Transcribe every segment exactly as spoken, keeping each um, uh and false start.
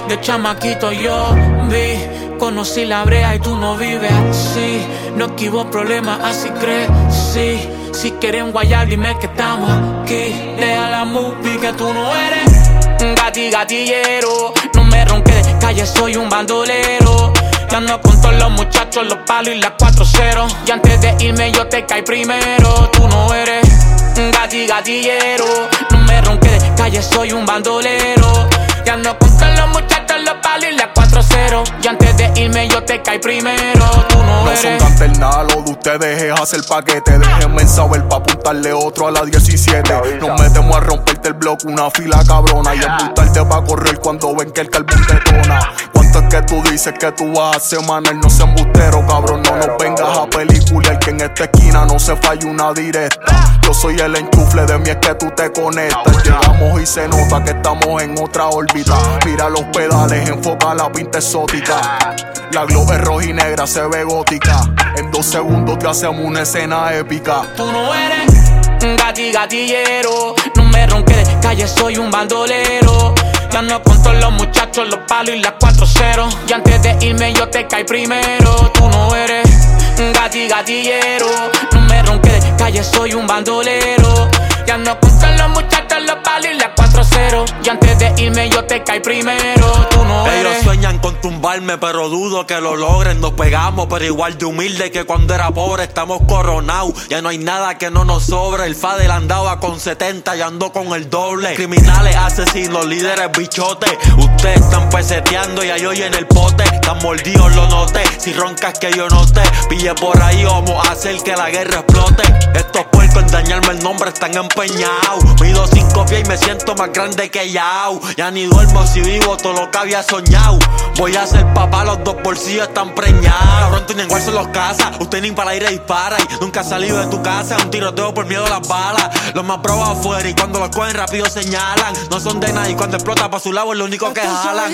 De chamaquito yo vi, conocí la brea y tú no vives así. No esquivo problemas, así crecí. Si quieren guayar, dime que estamos aquí. Deja la movie que tú no eres gati gatillero. No me ronques de calle, soy un bandolero. Ya ando con todos los muchachos, los palos y las cuatro cero. Y antes de irme yo te caí primero. Tú no eres gati gatillero. No me ronques de calle, soy un bandolero. Ya ando con todos los muchachos, los palos y las cuatro cero. Y antes de irme yo te caí primero. Tú no, no eres. No son canter nada, lo de ustedes es hacer paquete. Déjenme saber pa' apuntarle otro a la diecisiete. Nos metemos a romperte el bloque, una fila cabrona. Y embutarte pa' correr cuando ven que el carbón detona. ¿Cuánto es que tú dices que tú vas a hacer, Manel? No seas embustero, cabrón, no nos vengas a pelicular. Que en esta esquina no se falla una directa. Yo soy el enchufle, de mí es que tú te conectas. Llegamos y se nota que estamos en otra órbita. Mira los pedales, enfoca la pinta exótica. La globe es roja y negra, se ve gótica. En dos segundos te hacemos una escena épica. Tú no eres gati gatillero. No me ronques de calle, soy un bandolero. Ya ando con todos los muchachos, los palos y las cuatro cero. Y antes de irme yo te caí primero. Tú no eres gati gatillero. No me ronques de calle, soy un bandolero. Ya ando con todos los muchachos, los palos y las cuatro cero. Y antes de irme yo te caí primero. Tú no eres. Ellos sueñan con tumbarme, pero dudo que lo logren. Nos pegamos, pero igual de humilde que cuando era pobre. Estamos coronados, ya no hay nada que no nos sobre. El Fadel andaba con setenta y ando con el doble. Criminales, asesinos, líderes, bichotes. Ustedes están peseteando y hay hoy en el pote. Están mordidos, lo noté. Si roncas que yo no te pille por ahí, vamos a hacer que la guerra explote. Estos puercos en dañarme el nombre están empeñados. Mido cinco pies y me siento más grande que Yao. Ya ni duermo si vivo todo lo que había soñado. Voy a ser papá, los dos bolsillos están preñados. Pronto ni en cuál se los casa. Usted ni para ir a disparar y nunca ha salido de tu casa. Un tiroteo por miedo a las balas. Los más bravos afuera y cuando los cogen rápido señalan. No son de nadie y cuando explota para su lado es lo único que jalan.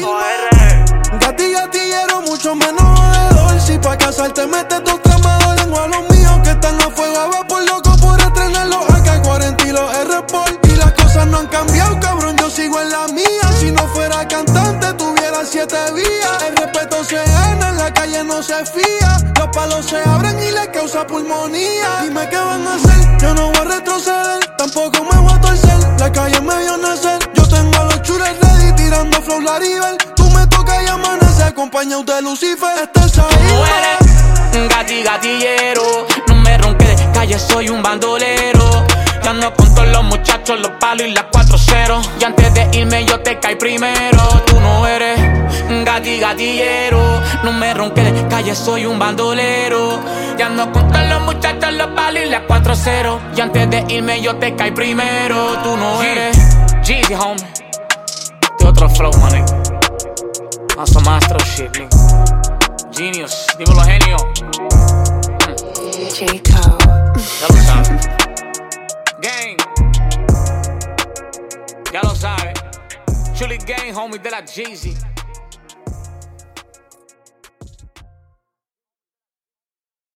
Gati gatillero, mucho menos jodedor. Si pa' casar te metes dos tramados, lengua a los míos que están a fuego a vapor, loco por estrenar los A K cuarenta y los R-Port. Y las cosas no han cambiado, cabrón, yo sigo en la mía. Si no fuera cantante, tuviera siete vías. El respeto se gana, en la calle no se fía. Los palos se abren y le causa pulmonía. Dime qué van a hacer, yo no voy a retroceder. Tampoco me voy a torcer, la calle me vio nacer. Yo tengo a los chures ready, tirando flow Laribel. Tú me tocas y amanece, acompañado de Lucifer. Este es ahí. No eres gati gatillero. No me ronques de calle, soy un bandolero. Ya ando con todos los muchachos, los palos y las cuatro cero. Y antes de irme yo te caí primero. Tú no eres gati gatillero. No me ronques de calle, soy un bandolero. Ya ando con todos los muchachos, los palos y las cuatro cero. Y antes de irme yo te caí primero. Tú no eres Jeezy, homie. De otro flow, man. On some astro shit, nigga. Genius, dímelo, genio. J. Cole. Ya lo sabes. Gang. Ya lo sabes. Chuli Gang, homie, de la Jeezy.